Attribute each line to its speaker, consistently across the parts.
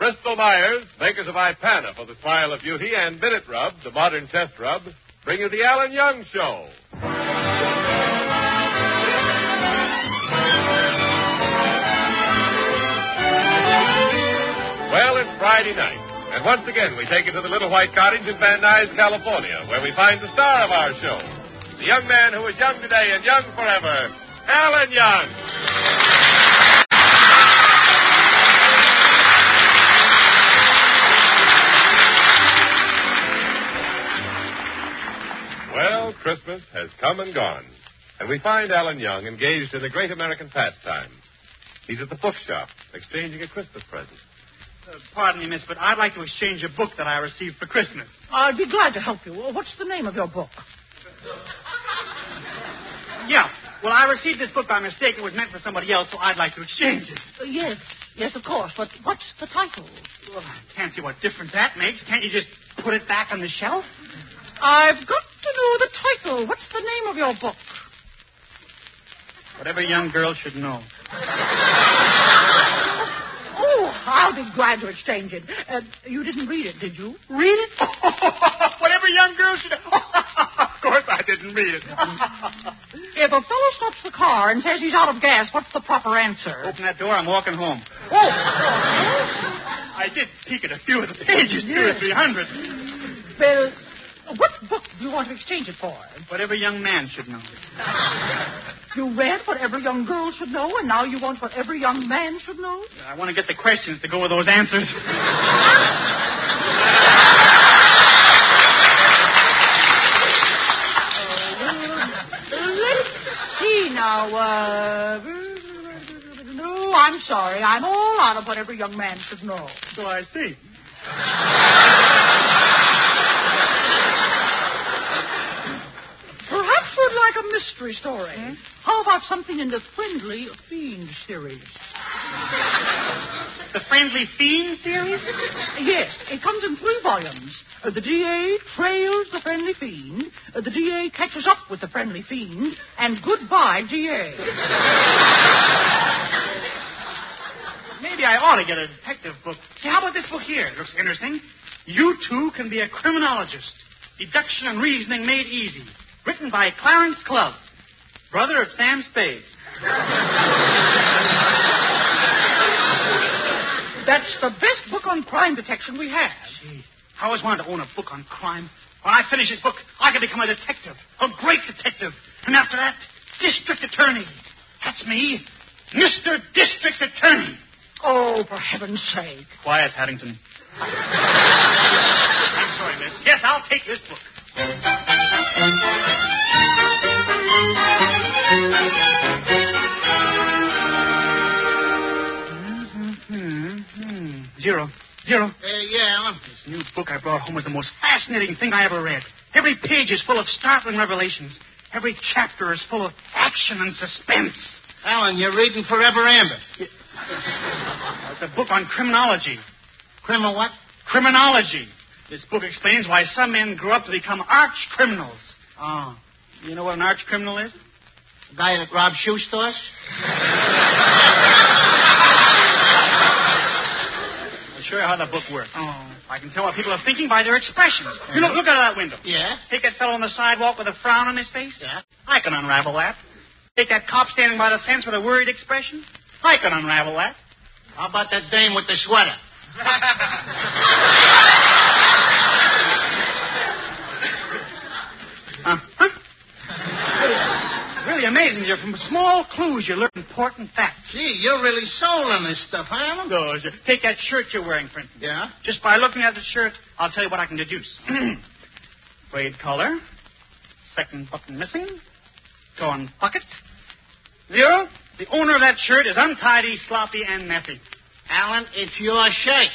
Speaker 1: Bristol Myers, makers of Ipana for the trial of beauty, and Minute Rub, the modern test rub, bring you the Alan Young Show. Well, it's Friday night, and once again we take you to the little white cottage in Van Nuys, California, where we find the star of our show, the young man who is young today and young forever, Alan Young. Well, Christmas has come and gone, and we find Alan Young engaged in a great American pastime. He's at the bookshop, exchanging a Christmas present.
Speaker 2: Pardon me, miss, but I'd like to exchange a book that I received for Christmas.
Speaker 3: I'd be glad to help you. What's the name of your book?
Speaker 2: Yeah. Well, I received this book by mistake. It was meant for somebody else, so I'd like to exchange it.
Speaker 3: Yes, of course. But what's the title?
Speaker 2: Well, I can't see what difference that makes. Can't you just put it back on the shelf?
Speaker 3: I've got to know the title. What's the name of your book?
Speaker 2: What every young girl should know.
Speaker 3: Oh, I'll be glad to exchange it. You didn't read it, did you?
Speaker 2: Read it? What every young girl should know. Of course I didn't read it.
Speaker 3: If a fellow stops the car and says he's out of gas, what's the proper answer?
Speaker 2: Open that door. I'm walking home.
Speaker 3: Oh.
Speaker 2: I did peek at a few of the pages, 200 or 300.
Speaker 3: Well, what book do you want to exchange it for?
Speaker 2: What every young man should know.
Speaker 3: You read what every young girl should know, and now you want what every young man should know?
Speaker 2: I want to get the questions to go with those answers.
Speaker 3: Let's see now. No, I'm sorry. I'm all out of what every young man should know.
Speaker 2: So I see.
Speaker 3: Perhaps you'd like a mystery story. How about something in the Friendly Fiend series?
Speaker 2: The Friendly Fiend series?
Speaker 3: Yes, it comes in 3 volumes. The DA trails the Friendly Fiend, the DA catches up with the Friendly Fiend, and goodbye, DA.
Speaker 2: Maybe I ought to get a detective book. See, how about this book here? It looks interesting. You Too Can Be a Criminologist. Deduction and Reasoning Made Easy. Written by Clarence Clubb, brother of Sam Spade.
Speaker 3: That's the best book on crime detection we have.
Speaker 2: Gee, I always wanted to own a book on crime. When I finish this book, I can become a detective. A great detective. And after that, district attorney. That's me. Mr. District Attorney.
Speaker 3: Oh, for heaven's sake.
Speaker 2: Quiet, Paddington. I'm sorry, miss. Yes, I'll take this book. Zero.
Speaker 4: Yeah, Alan.
Speaker 2: This new book I brought home was the most fascinating thing I ever read. Every page is full of startling revelations. Every chapter is full of action and suspense.
Speaker 4: Alan, you're reading Forever Amber.
Speaker 2: It's a book on criminology.
Speaker 4: Criminal what?
Speaker 2: Criminology. This book explains why some men grow up to become arch criminals.
Speaker 4: Oh.
Speaker 2: You know what an arch criminal is?
Speaker 4: The guy that robbed shoe stores?
Speaker 2: I'll show you how the book works. Oh. I can tell what people are thinking by their expressions. You look out of that window.
Speaker 4: Yeah?
Speaker 2: Take that fellow on the sidewalk with a frown on his face.
Speaker 4: Yeah?
Speaker 2: I can unravel that. Take that cop standing by the fence with a worried expression. I can unravel that.
Speaker 4: How about that dame with the sweater?
Speaker 2: Uh-huh. It's really amazing. From small clues, you learn important facts.
Speaker 4: Gee, you're really sold on this stuff, huh, Alan?
Speaker 2: Goes. Take that shirt you're wearing, for instance.
Speaker 4: Yeah?
Speaker 2: Just by looking at the shirt, I'll tell you what I can deduce. Frayed collar. Second button missing. Torn pocket. 0. The owner of that shirt is untidy, sloppy, and messy.
Speaker 4: Alan, it's your shirt.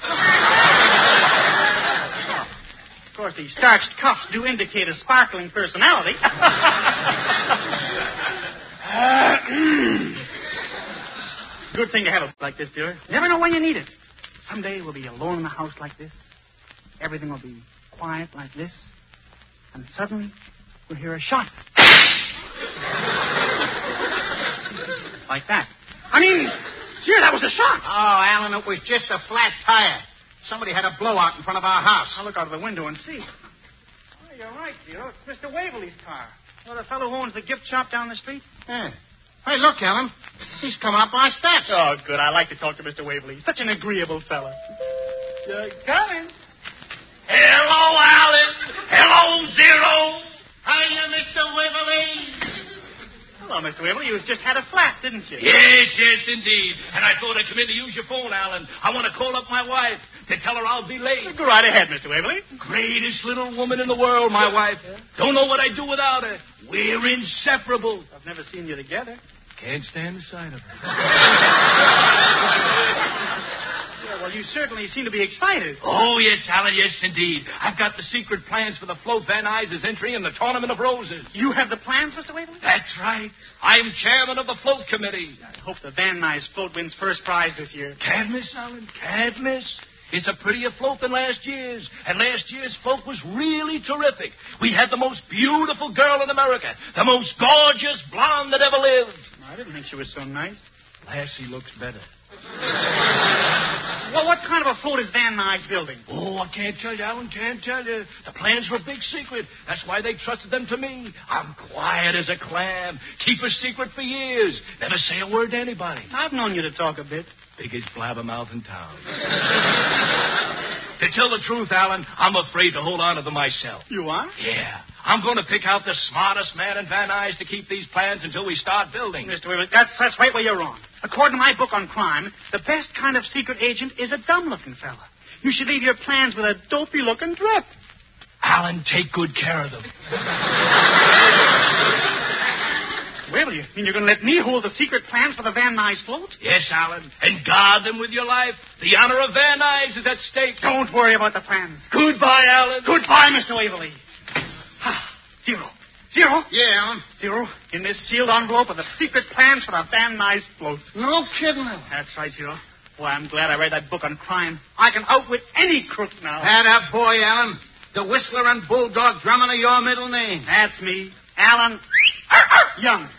Speaker 2: Of course, the starched cuffs do indicate a sparkling personality. Good thing to have a book like this, dear. Never know when you need it. Someday we'll be alone in a house like this. Everything will be quiet like this. And suddenly, we'll hear a shot. Like that. I mean, Gee, that was a shot.
Speaker 4: Oh, Alan, it was just a flat tire. Somebody had a blowout in front of our house.
Speaker 2: I'll look out of the window and see. Oh, you're right, Zero. It's Mr. Waverly's car. The fellow who owns the gift shop down the street?
Speaker 4: Yeah. Hey, look, Alan. He's coming up our steps.
Speaker 2: Oh, good. I like to talk to Mr. Waverly. He's such an agreeable fella. Coming.
Speaker 5: Hello, Alan. Hello, Zero.
Speaker 4: Hiya, Mr. Waverly.
Speaker 2: Hello, Mr. Waverly. You just had a flat, didn't you?
Speaker 5: Yes, indeed. And I thought I'd come in to use your phone, Alan. I want to call up my wife to tell her I'll be late.
Speaker 2: Go right ahead, Mr. Waverly.
Speaker 5: Greatest little woman in the world, my wife. Don't know what I'd do without her. We're inseparable.
Speaker 2: I've never seen you together.
Speaker 5: Can't stand the sight of her.
Speaker 2: Yeah, well, you certainly seem to be excited.
Speaker 5: Oh, yes, Alan, yes, indeed. I've got the secret plans for the float Van Nuys' entry in the Tournament of Roses.
Speaker 2: You have the plans, Mr. Waverly?
Speaker 5: That's right. I'm chairman of the float committee.
Speaker 2: I hope the Van Nuys float wins first prize this year.
Speaker 5: Can't miss, Alan, can't miss. It's a prettier float than last year's, and last year's float was really terrific. We had the most beautiful girl in America, the most gorgeous blonde that ever lived.
Speaker 2: I didn't think she was so nice.
Speaker 5: Lassie looks better.
Speaker 2: Well, what kind of a float is Van Nuys building?
Speaker 5: Oh, I can't tell you, Alan, can't tell you. The plans were a big secret. That's why they trusted them to me. I'm quiet as a clam. Keep a secret for years. Never say a word to anybody.
Speaker 2: I've known you to talk a bit.
Speaker 5: Biggest blabbermouth in town. To tell the truth, Alan, I'm afraid to hold on to them myself.
Speaker 2: You are?
Speaker 5: Yeah. I'm going to pick out the smartest man in Van Nuys to keep these plans until we start building.
Speaker 2: Mr. Waverly, that's right where you're wrong. According to my book on crime, the best kind of secret agent is a dumb-looking fella. You should leave your plans with a dopey-looking drip.
Speaker 5: Alan, take good care of them.
Speaker 2: Waverly, you mean you're going to let me hold the secret plans for the Van Nuys float?
Speaker 5: Yes, Alan, and guard them with your life. The honor of Van Nuys is at stake.
Speaker 2: Don't worry about the plans.
Speaker 5: Goodbye, Alan.
Speaker 2: Goodbye, Mr. Waverly. Zero.
Speaker 4: Yeah, Alan.
Speaker 2: Zero, in this sealed envelope are the secret plans for the Van Nuys float.
Speaker 4: No kidding.
Speaker 2: That's right, Zero. Well, I'm glad I read that book on crime. I can outwit any crook now.
Speaker 4: That boy, Alan. The Whistler and Bulldog drumming are your middle name.
Speaker 2: That's me, Alan Young.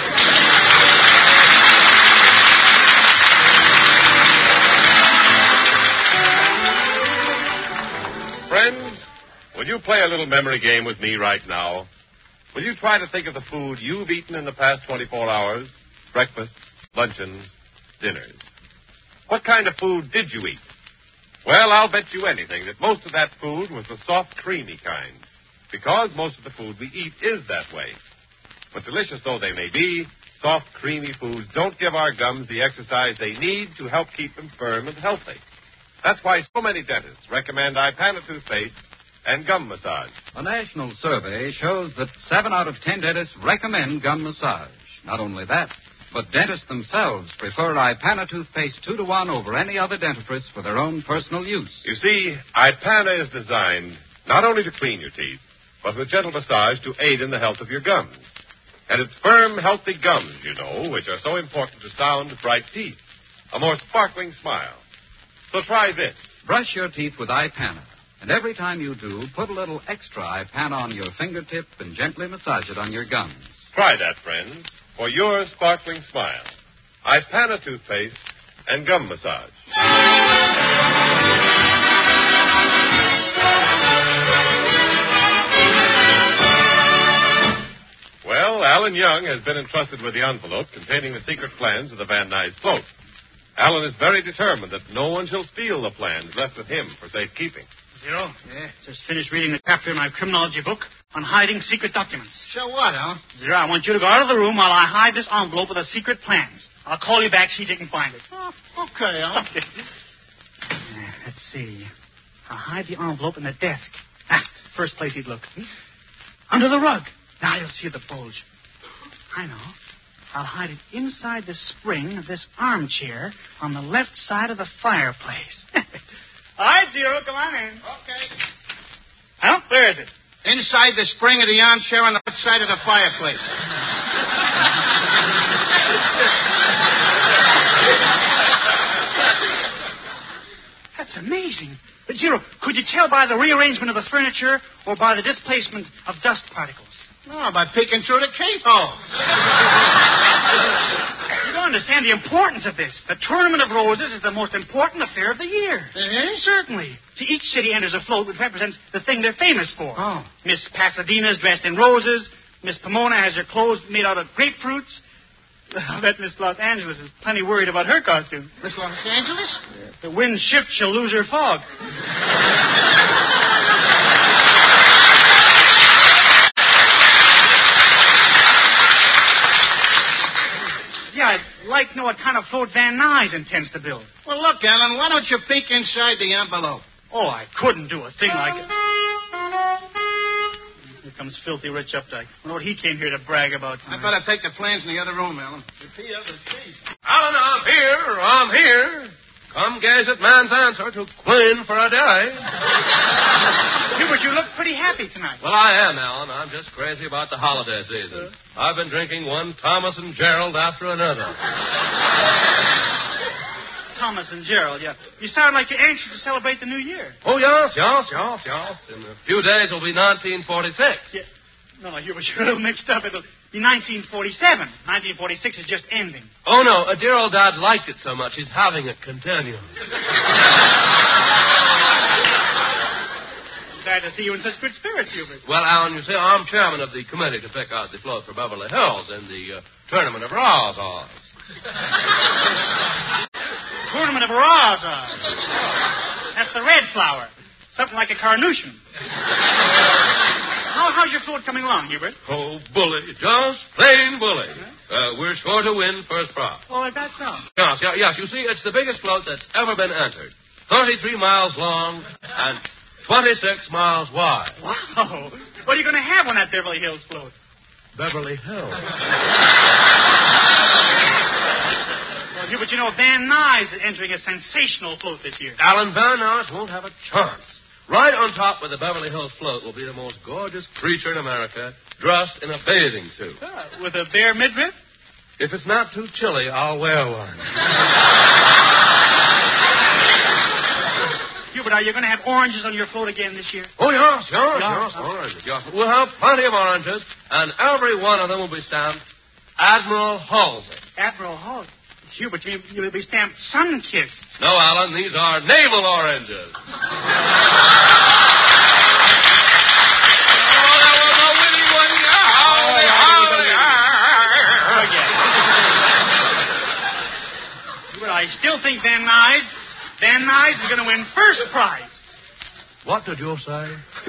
Speaker 1: Friends, will you play a little memory game with me right now? Will you try to think of the food you've eaten in the past 24 hours? Breakfasts, luncheons, dinners. What kind of food did you eat? Well, I'll bet you anything that most of that food was the soft, creamy kind. Because most of the food we eat is that way. But delicious though they may be, soft, creamy foods don't give our gums the exercise they need to help keep them firm and healthy. That's why so many dentists recommend Ipana toothpaste and gum massage.
Speaker 6: A national survey shows that 7 out of 10 dentists recommend gum massage. Not only that, but dentists themselves prefer Ipana toothpaste 2-to-1 over any other dentifrice for their own personal use.
Speaker 1: You see, Ipana is designed not only to clean your teeth, but with gentle massage to aid in the health of your gums. And it's firm, healthy gums, you know, which are so important to sound, bright teeth. A more sparkling smile. So try this.
Speaker 6: Brush your teeth with Ipana. And every time you do, put a little extra Ipana on your fingertip and gently massage it on your gums.
Speaker 1: Try that, friends, for your sparkling smile. Ipana toothpaste and gum massage. Well, Alan Young has been entrusted with the envelope containing the secret plans of the Van Nuys float. Alan is very determined that no one shall steal the plans left with him for safekeeping.
Speaker 2: Zero? Yeah? Just finished reading the chapter in my criminology book on hiding secret documents.
Speaker 4: So what, Alan?
Speaker 2: Zero, I want you to go out of the room while I hide this envelope with the secret plans. I'll call you back, see if you can find it.
Speaker 4: Oh, okay, Alan.
Speaker 2: Okay. Let's see. I'll hide the envelope in the desk. First place he'd look. Under the rug. Now you'll see the bulge. I know. I'll hide it inside the spring of this armchair on the left side of the fireplace. All right, Zero, come on in.
Speaker 4: Okay.
Speaker 2: Oh, where is it?
Speaker 4: Inside the spring of the armchair on the left side of the fireplace.
Speaker 2: That's amazing. But, Zero, could you tell by the rearrangement of the furniture or by the displacement of dust particles?
Speaker 4: Oh, by peeking through the keyhole.
Speaker 2: You don't understand the importance of this. The Tournament of Roses is the most important affair of the year. Certainly. See, each city enters a float which represents the thing they're famous for.
Speaker 4: Oh.
Speaker 2: Miss Pasadena's dressed in roses. Miss Pomona has her clothes made out of grapefruits. I bet Miss Los Angeles is plenty worried about her costume.
Speaker 4: Miss Los Angeles?
Speaker 2: If the wind shifts, she'll lose her fog. Yeah, I'd like to know what kind of float Van Nuys intends to build.
Speaker 4: Well, look, Alan, why don't you peek inside the envelope?
Speaker 2: Oh, I couldn't do a thing like it. Here comes Filthy Rich Updike. I wonder what he came here to brag about tonight.
Speaker 4: I better take the plans in the other room, Alan.
Speaker 1: Alan, I'm here. Come gaze at man's answer to Queen for a day.
Speaker 2: Hubert, you look pretty happy tonight.
Speaker 1: Well, I am, Alan. I'm just crazy about the holiday season. I've been drinking one Thomas and Gerald after another.
Speaker 2: Thomas and Gerald, yeah. You sound like you're anxious to celebrate the new year.
Speaker 1: Oh, yes. In a few days it'll be 1946.
Speaker 2: Yeah. No, Hubert, you're a little mixed up. It'll be 1947. 1946 is just ending.
Speaker 1: Oh, no. Dear old Dad liked it so much, he's having it continue.
Speaker 2: Glad to see you in such good spirits, Hubert.
Speaker 1: Well, Alan, you see, I'm chairman of the committee to pick out the float for Beverly Hills in the Tournament of Roses.
Speaker 2: Tournament of Roses. That's the red flower. Something like a carnation. How's your float coming along, Hubert?
Speaker 1: Oh, bully. Just plain bully. We're sure to win first prize.
Speaker 2: Oh, that's so.
Speaker 1: Yes. You see, it's the biggest float that's ever been entered. 33 miles long and 26 miles wide.
Speaker 2: Wow. What are you going to have on that Beverly Hills float?
Speaker 1: Beverly Hills.
Speaker 2: Well, Hubert, you know, Van Nuys is entering a sensational float this year.
Speaker 1: Alan Van Nuys won't have a chance. Right on top of the Beverly Hills float will be the most gorgeous creature in America, dressed in a bathing suit.
Speaker 2: With a bare midriff?
Speaker 1: If it's not too chilly, I'll wear one.
Speaker 2: Hubert, are you going to have oranges on your float again this year?
Speaker 1: Oh, yes, oranges. Yes. We'll have plenty of oranges, and every one of them will be stamped Admiral Halsey.
Speaker 2: Admiral Halsey? Hubert, you'll be stamped Sun-Kissed.
Speaker 1: No, Alan, these are naval oranges.
Speaker 2: I still think Van Nuys is going to win first prize.
Speaker 1: What did you say?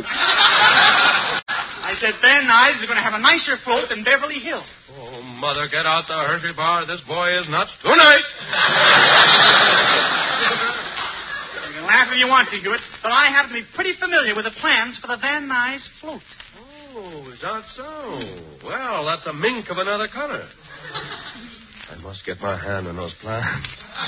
Speaker 2: I said Van Nuys is going to have a nicer float than Beverly Hills.
Speaker 1: Oh, Mother, get out the Hershey bar. This boy is nuts tonight.
Speaker 2: You can laugh if you want to, Hubert, but I happen to be pretty familiar with the plans for the Van Nuys float.
Speaker 1: Oh, is that so? Well, that's a mink of another color. I must get my hand on those plans.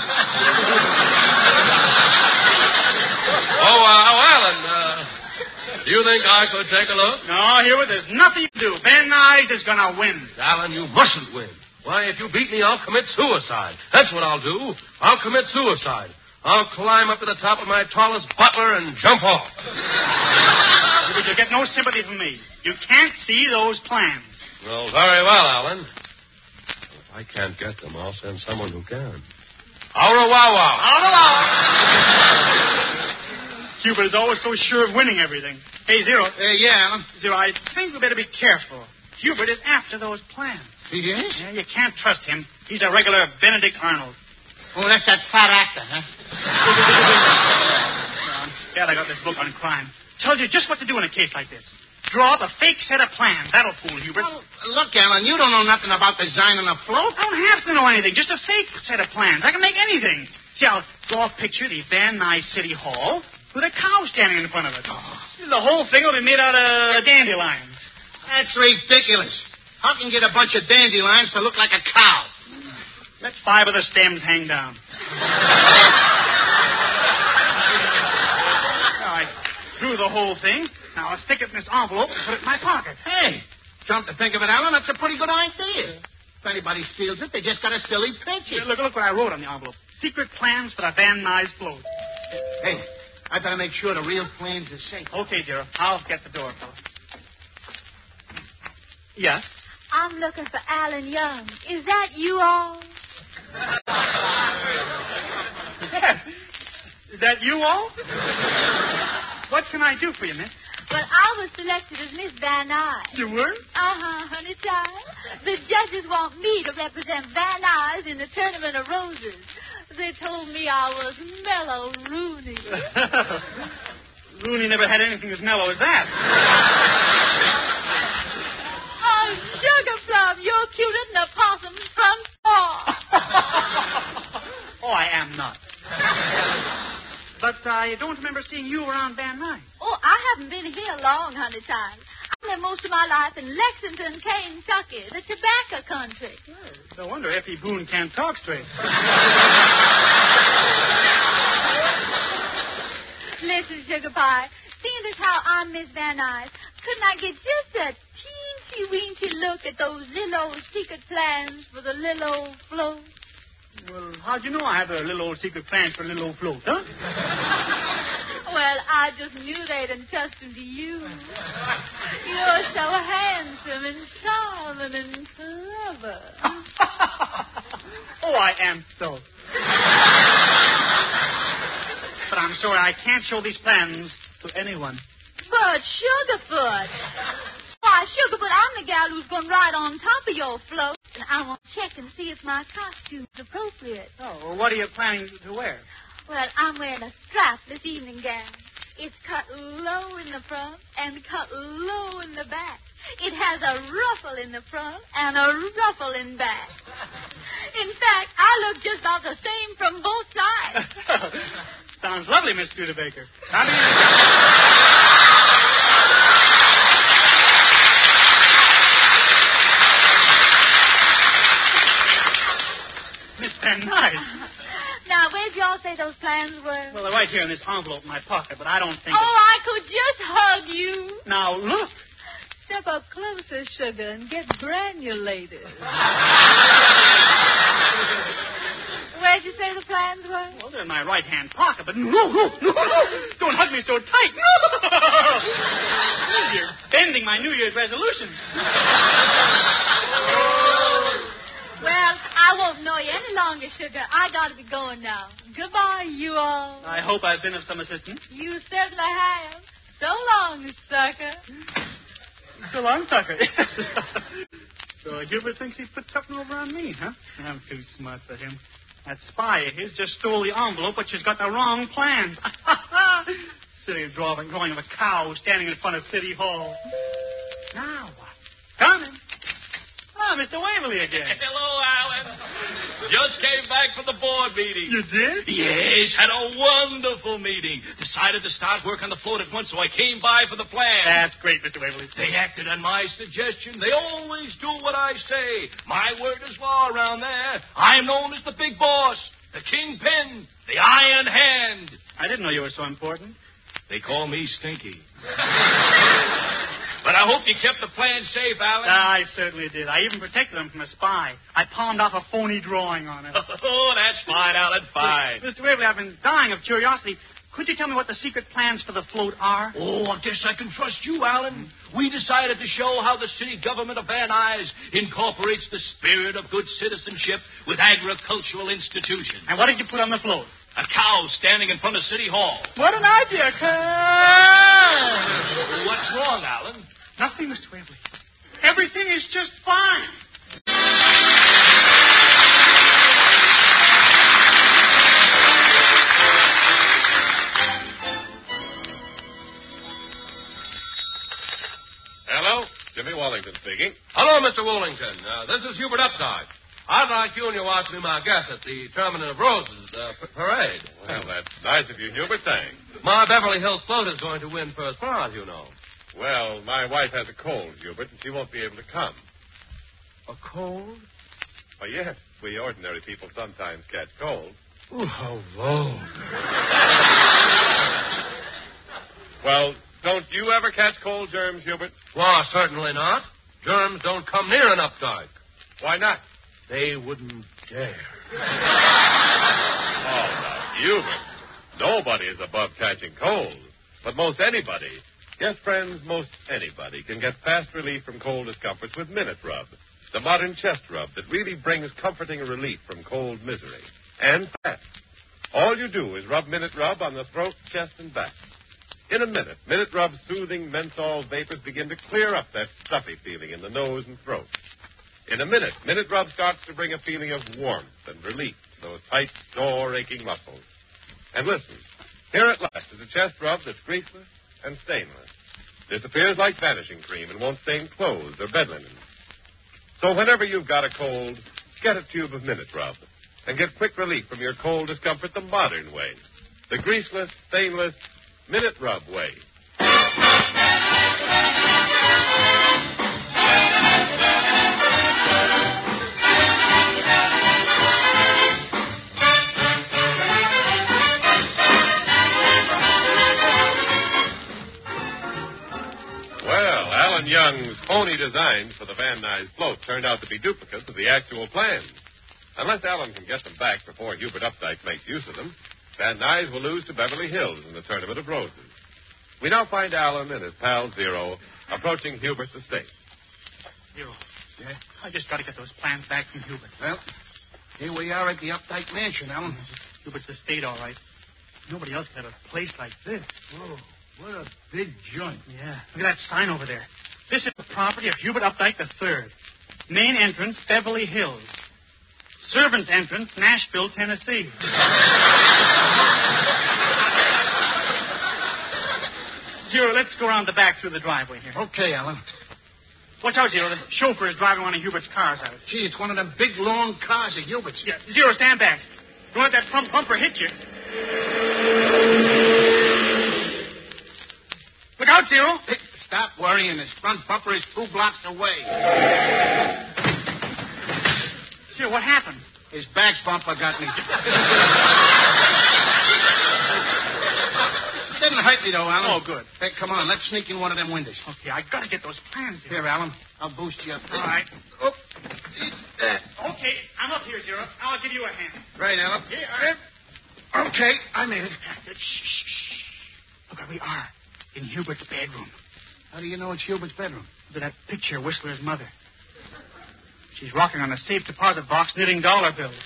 Speaker 1: Alan, do you think I could take a look?
Speaker 2: No, Hubert, there's nothing to do. Van Nuys is going to win.
Speaker 1: Alan, you mustn't win. Why, if you beat me, I'll commit suicide. That's what I'll do. I'll commit suicide. I'll climb up to the top of my tallest butler and jump off.
Speaker 2: Hubert, you'll get no sympathy from me. You can't see those plans.
Speaker 1: Well, very well, Alan. If I can't get them, I'll send someone who can. Au revoir.
Speaker 2: Au revoir. Hubert is always so sure of winning everything. Hey, Zero.
Speaker 4: Yeah, Alan?
Speaker 2: Zero, I think we better be careful. Hubert is after those plans.
Speaker 4: He is?
Speaker 2: Yeah, you can't trust him. He's a regular Benedict Arnold.
Speaker 4: Oh, that's that fat actor, huh?
Speaker 2: Dad, I got this book on crime. Tells you just what to do in a case like this. Draw up a fake set of plans. That'll fool Hubert.
Speaker 4: Well, look, Alan, you don't know nothing about designing a float.
Speaker 2: I don't have to know anything. Just a fake set of plans. I can make anything. See, I'll draw a picture of the Van Nuys City Hall with a cow standing in front of it. The whole thing will be made out of dandelions.
Speaker 4: That's ridiculous. How can you get a bunch of dandelions to look like a cow?
Speaker 2: Let 5 of the stems hang down. Now, I drew the whole thing. Now, I'll stick it in this envelope and put it in my pocket.
Speaker 4: Hey, come to think of it, Alan, that's a pretty good idea. If anybody steals it, they just got a silly picture.
Speaker 2: Look what I wrote on the envelope. Secret plans for the Van Nuys float.
Speaker 4: Hey, I better make sure the real plans are safe.
Speaker 2: Okay, Zero. I'll get the door, fella. Yes?
Speaker 7: I'm looking for Alan Young. Is that you all?
Speaker 2: Is that you all? What can I do for you, miss?
Speaker 7: Well, I was selected as Miss Van Nuys.
Speaker 2: You were?
Speaker 7: Honey child. The judges want me to represent Van Nuys in the Tournament of Roses. They told me I was mellow Rooney.
Speaker 2: Rooney never had anything as mellow as that.
Speaker 7: Oh, Sugar Plum, you're cuter than a possum's front paw.
Speaker 2: Oh, I am not. But I don't remember seeing you around Van Nuys.
Speaker 7: Oh, I haven't been here long, honey child. I lived most of my life in Lexington, Kentucky, the tobacco country.
Speaker 2: No wonder Effie Boone can't talk straight.
Speaker 7: Listen, Sugar Pie, seeing as how I'm Miss Van Nuys, couldn't I get just a teensy-weensy look at those little old secret plans for the little old float?
Speaker 2: Well, how'd you know I have a little old secret plan for a little old float, huh?
Speaker 7: Well, I just knew they'd entrust them to you. You're so handsome and charming and clever.
Speaker 2: Oh, I am so. But I'm sorry I can't show these plans to anyone.
Speaker 7: But, Sugarfoot. Why, Sugarfoot, I'm the gal who's going to ride on top of your float. And I want to check and see if my costume's appropriate.
Speaker 2: Oh, well, what are you planning to wear?
Speaker 7: Well, I'm wearing a strapless evening gown. It's cut low in the front and cut low in the back. It has a ruffle in the front and a ruffle in back. In fact, I look just about the same from both sides.
Speaker 2: Sounds lovely, Miss Studebaker. Miss Van Nuys.
Speaker 7: Now, where'd y'all say those plans were?
Speaker 2: Well, they're right here in this envelope in my pocket, but I don't think...
Speaker 7: Oh, I could just hug you.
Speaker 2: Now, look.
Speaker 7: Step up closer, Sugar, and get granulated. Where'd you say the plans were?
Speaker 2: Well, they're in my right-hand pocket, but no. Don't hug me so tight. You're bending my New Year's resolution.
Speaker 7: Well, I won't know you any longer, Sugar. I gotta be going now. Goodbye, you all.
Speaker 2: I hope I've been of some assistance.
Speaker 7: You certainly have. So long, sucker.
Speaker 2: So long, sucker. So Hubert thinks he put something over on me, huh? I'm too smart for him. That spy of his just stole the envelope, but she's got the wrong plans. Silly drawing of a cow standing in front of City Hall. Now what? Coming. Ah, Mr. Waverly again.
Speaker 5: Hello, Alan. Just came back from the board meeting.
Speaker 2: You did?
Speaker 5: Yes, had a wonderful meeting. Decided to start work on the float at once, so I came by for the plan.
Speaker 2: That's great, Mr. Waverly.
Speaker 5: They acted on my suggestion. They always do what I say. My word is law around there. I'm known as the big boss, the kingpin, the iron hand.
Speaker 2: I didn't know you were so important.
Speaker 5: They call me Stinky. But I hope you kept the plan safe, Alan.
Speaker 2: I certainly did. I even protected them from a spy. I palmed off a phony drawing on it.
Speaker 5: Oh, that's fine, Alan, fine.
Speaker 2: Mr. Waverly, I've been dying of curiosity. Could you tell me what the secret plans for the float are?
Speaker 5: Oh, I guess I can trust you, Alan. We decided to show how the city government of Van Nuys incorporates the spirit of good citizenship with agricultural institutions.
Speaker 2: And what did you put on the float?
Speaker 5: A cow standing in front of City Hall.
Speaker 2: What an idea,
Speaker 5: What's wrong, Alan?
Speaker 2: Nothing, Mr. Waverly. Everything is just fine.
Speaker 1: Hello? Jimmy Wallington speaking.
Speaker 8: Hello, Mr. Wallington. This is Hubert Updike. I'd like you and your wife to be my guest at the Tournament of Roses parade.
Speaker 1: Well, that's nice of you, Hubert. Thanks.
Speaker 8: My Beverly Hills float is going to win first prize, you know.
Speaker 1: Well, my wife has a cold, Hubert, and she won't be able to come.
Speaker 8: A cold?
Speaker 1: Oh, yes. We ordinary people sometimes catch colds.
Speaker 8: Oh, how low.
Speaker 1: Well, don't you ever catch cold germs, Hubert?
Speaker 8: Well, certainly not. Germs don't come near an Updike.
Speaker 1: Why not?
Speaker 8: They wouldn't dare.
Speaker 1: Oh, now, Hubert. Nobody is above catching colds. But most anybody, yes, friends, most anybody can get fast relief from cold discomforts with Minute Rub. the modern chest rub that really brings comforting relief from cold misery. And fast. All you do is rub Minute Rub on the throat, chest, and back. In a minute, Minute Rub's soothing menthol vapors begin to clear up that stuffy feeling in the nose and throat. In a minute, Minute Rub starts to bring a feeling of warmth and relief to those tight, sore-aching muscles. And listen, here at last is a chest rub that's greaseless and stainless. Disappears like vanishing cream and won't stain clothes or bed linen. So whenever you've got a cold, get a tube of Minute Rub and get quick relief from your cold discomfort the modern way. The greaseless, stainless Minute Rub way. Well, Alan Young's phony designs for the Van Nuys float turned out to be duplicates of the actual plans. Unless Alan can get them back before Hubert Updike makes use of them, Van Nuys will lose to Beverly Hills in the Tournament of Roses. We now find Alan and his pal Zero approaching Hubert's estate.
Speaker 2: Zero. Yeah? I just got to get those plans back from Hubert.
Speaker 4: Well, here we are at the Updike Mansion, Alan.
Speaker 2: Hubert's estate, all right. Nobody else could have a place like this.
Speaker 4: Whoa, what a big joint.
Speaker 2: Yeah. Look at that sign over there. This is the property of Hubert Updike III. Main entrance, Beverly Hills. Servants' entrance, Nashville, Tennessee. Zero, let's go around the back through the driveway here.
Speaker 4: Okay, Alan.
Speaker 2: Watch out, Zero. The chauffeur is driving one of Hubert's cars out.
Speaker 4: Gee, it's one of them big, long cars of Hubert's.
Speaker 2: Yeah, Zero, stand back. Don't let that front bumper hit you. Look out, Zero.
Speaker 4: Hey, stop worrying. His front bumper is 2 blocks away.
Speaker 2: Zero, what happened?
Speaker 4: His back bumper got me. Didn't hurt me, though, Alan.
Speaker 2: Oh, good.
Speaker 4: Hey, come on. Let's sneak in one of them windows.
Speaker 2: Okay, I got to get those plans here.
Speaker 4: Here, Alan. I'll boost you up.
Speaker 2: All right.
Speaker 4: Oh.
Speaker 2: Okay, I'm up here, Zero. I'll give you a hand.
Speaker 4: Right, Alan.
Speaker 2: Here, all right.
Speaker 4: Okay, I made it.
Speaker 2: Shh. Look where we are. In Hubert's bedroom.
Speaker 4: How do you know it's Hubert's bedroom?
Speaker 2: Look at that picture of Whistler's mother. She's rocking on a safe deposit box knitting dollar bills.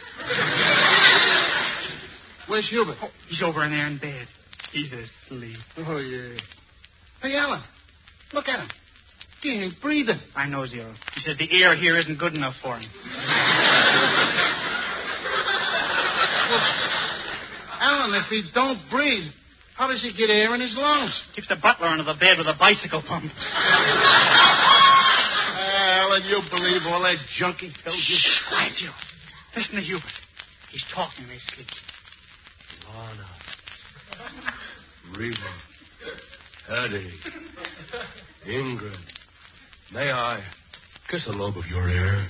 Speaker 4: Where's Hubert?
Speaker 2: Oh, he's over in there in bed. He's asleep.
Speaker 4: Oh, yeah. Hey, Alan, look at him. He ain't breathing.
Speaker 2: I know, Zero. He says the air here isn't good enough for him.
Speaker 4: Well, Alan, if he don't breathe, how does he get air in his lungs?
Speaker 2: Keeps the butler under the bed with a bicycle pump.
Speaker 4: Alan, you believe all that junk he tells you?
Speaker 2: Shh, quiet, Zero. Listen to Hubert. He's talking in his sleep.
Speaker 8: Lana. Rita. Hattie. Ingrid. May I kiss a lobe of your ear?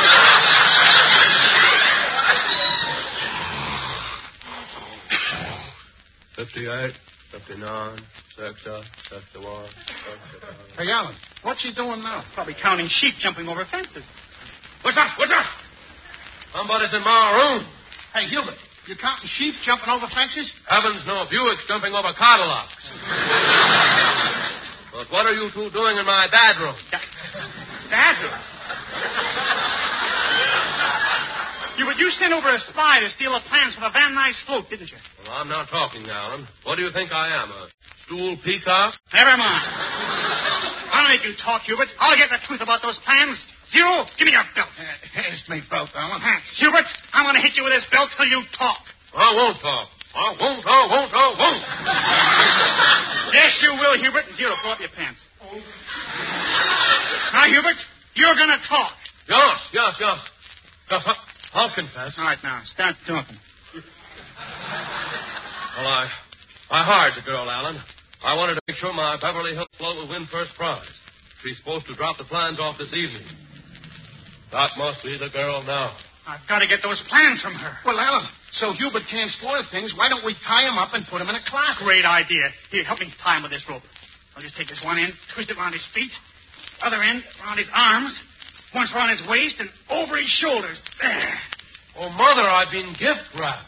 Speaker 8: 58, 59, 60, 61, 62.
Speaker 4: Hey, Alan, what's he doing now?
Speaker 2: Probably counting sheep jumping over fences.
Speaker 8: What's up? Somebody's in my room.
Speaker 4: Hey, Hubert, you counting sheep jumping over fences?
Speaker 8: Heavens, no. Buick's jumping over Cadillacs. But what are you two doing in my bedroom?
Speaker 2: Bedroom? You sent over a spy to steal the plans for the Van Nuys float, didn't you?
Speaker 8: Well, I'm not talking, Alan. What do you think I am, a stool peacock?
Speaker 2: Never mind. I'll make you talk, Hubert. I'll get the truth about those plans. Zero, give me your belt.
Speaker 4: Here's me belt, Alan.
Speaker 2: Thanks. Hubert, I'm going to hit you with this belt till you talk.
Speaker 8: I won't talk. I won't.
Speaker 2: Yes, you will, Hubert. Zero, pull up your pants. Now, Hubert, you're going to talk.
Speaker 8: Yes. I'll confess.
Speaker 2: All right, now, start talking.
Speaker 8: Well, I hired the girl, Alan. I wanted to make sure my Beverly Hills float would win first prize. She's supposed to drop the plans off this evening. That must be the girl now.
Speaker 2: I've got to get those plans from her.
Speaker 4: Well, Alan, so Hubert can't spoil things, why don't we tie him up and put him in a closet?
Speaker 2: Great idea. Here, help me tie him with this rope. I'll just take this one end, twist it around his feet, other end around his arms, once around his waist, and over his shoulders. There.
Speaker 8: Oh, Mother, I've been gift wrapped.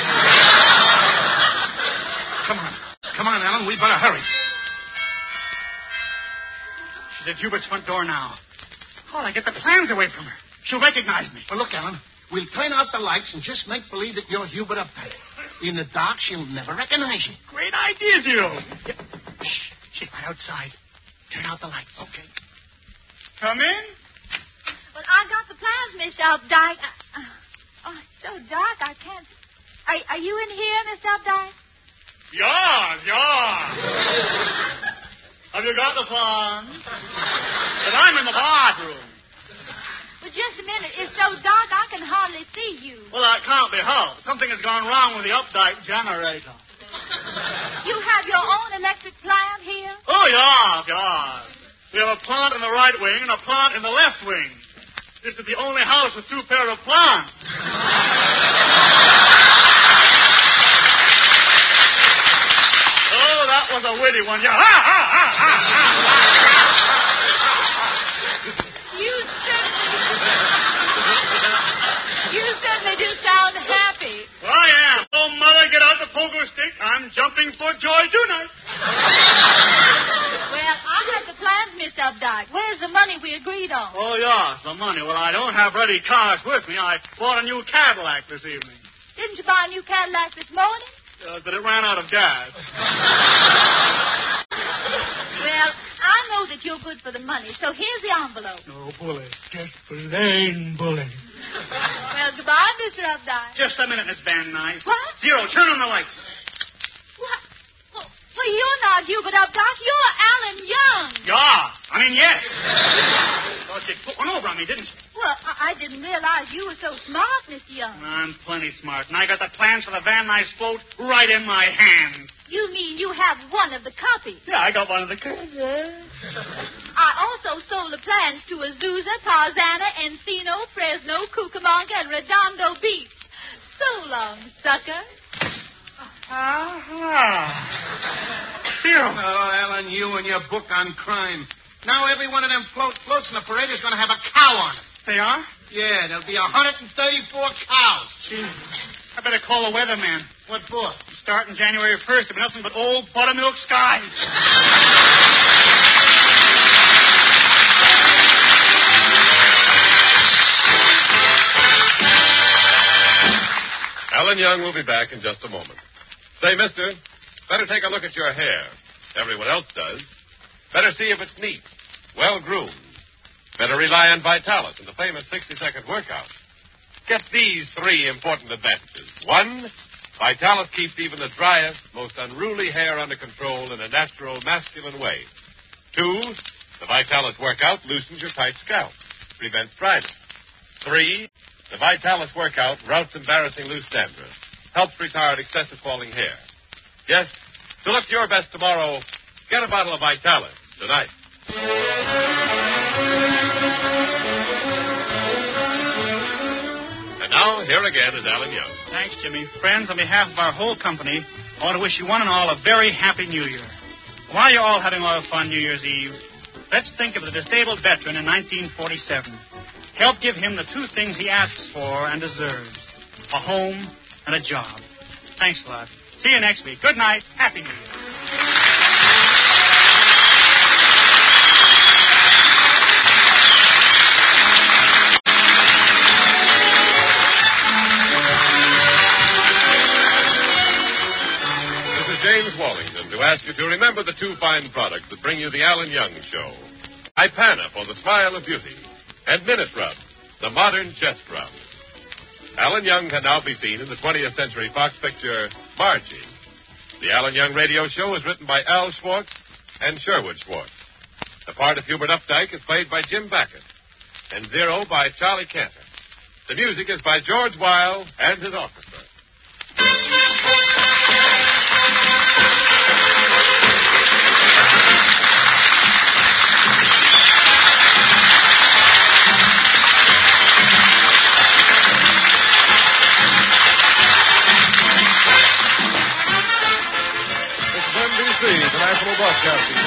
Speaker 4: Come on, Alan, we better hurry.
Speaker 2: She's at Hubert's front door now. How'll I get the plans away from her? She'll recognize me.
Speaker 4: Well, look, Alan. We'll turn out the lights and just make believe that you're Hubert Updike. In the dark, she'll never recognize you.
Speaker 2: Great idea, Zero. Shh. She's right outside. Turn out the lights.
Speaker 4: Okay.
Speaker 2: Come in.
Speaker 7: Well, I got the plans, Mr. Updike. It's so dark I can't... Are you in here, Mr. Updike?
Speaker 2: Yeah. Have you got the plans? But I'm in the bathroom.
Speaker 7: Well, just a minute. It's so dark I can hardly see you.
Speaker 2: Well, that can't be helped. Something has gone wrong with the Updike generator.
Speaker 7: You have your own electric plant here?
Speaker 2: Oh, yeah. We have a plant in the right wing and a plant in the left wing. This is the only house with two pair of plants. Oh, that was a witty one. Yeah.
Speaker 7: You certainly do sound happy.
Speaker 2: Well, I am. Oh, Mother, get out the pogo stick. I'm jumping for joy tonight.
Speaker 7: Well, I had the plans, Mr. Updike. Where's the money we agreed on?
Speaker 2: Oh, yeah, the money. Well, I don't have ready cars with me. I bought a new Cadillac this evening.
Speaker 7: Didn't you buy a new Cadillac this morning?
Speaker 2: But it ran out of gas.
Speaker 7: Well, I know that you're good for the money, so here's the envelope.
Speaker 2: No, bully. Just plain bully.
Speaker 7: Well, goodbye, Mr. Updike.
Speaker 2: Just a minute, Miss Van Nuys.
Speaker 7: What?
Speaker 2: Zero, turn on the lights.
Speaker 7: What? Well, you're not Hubert Updike. You're Alan Young.
Speaker 2: Yes. Thought you'd put one over on me, didn't you?
Speaker 7: Well, I didn't realize you were so smart, Mr. Young.
Speaker 2: I'm plenty smart, and I got the plans for the Van Nuys float right in my hand.
Speaker 7: You mean you have one of the copies?
Speaker 2: Yeah, I got one of the copies.
Speaker 7: I also sold the plans to Azusa, Tarzana, Encino, Fresno, Cucamonga, and Redondo Beach. So long, sucker.
Speaker 2: Zero.
Speaker 4: Oh, Alan, you and your book on crime. Now every one of them floats in the parade is going to have a cow on it.
Speaker 2: They are?
Speaker 4: Yeah, there'll be 134 cows.
Speaker 2: Gee, I better call the weatherman. What for? Starting January 1st, there'll be nothing but old buttermilk skies.
Speaker 1: Alan Young will be back in just a moment. Say, mister, better take a look at your hair. Everyone else does. Better see if it's neat, well-groomed. Better rely on Vitalis and the famous 60-second workout. Get these 3 important advantages. 1, Vitalis keeps even the driest, most unruly hair under control in a natural, masculine way. 2, the Vitalis workout loosens your tight scalp, prevents dryness. 3, the Vitalis workout routs embarrassing loose dandruff, helps retard excessive falling hair. Yes, to look your best tomorrow, get a bottle of Vitalis tonight. And now, here again is Alan Young.
Speaker 2: Thanks, Jimmy. Friends, on behalf of our whole company, I want to wish you one and all a very happy New Year. While you're all having a lot of fun New Year's Eve, let's think of the disabled veteran in 1947. Help give him the 2 things he asks for and deserves, a home and a job. Thanks a lot. See you next week. Good night. Happy New Year.
Speaker 1: James Wallington to ask you to remember the 2 fine products that bring you the Alan Young Show. Ipana for the smile of beauty, and Minute Rub, the modern chest rub. Alan Young can now be seen in the 20th Century Fox picture, Margie. The Alan Young Radio Show is written by Al Schwartz and Sherwood Schwartz. The part of Hubert Updike is played by Jim Backus, and Zero by Charlie Cantor. The music is by George Weil and his orchestra. NBC, the National Broadcasting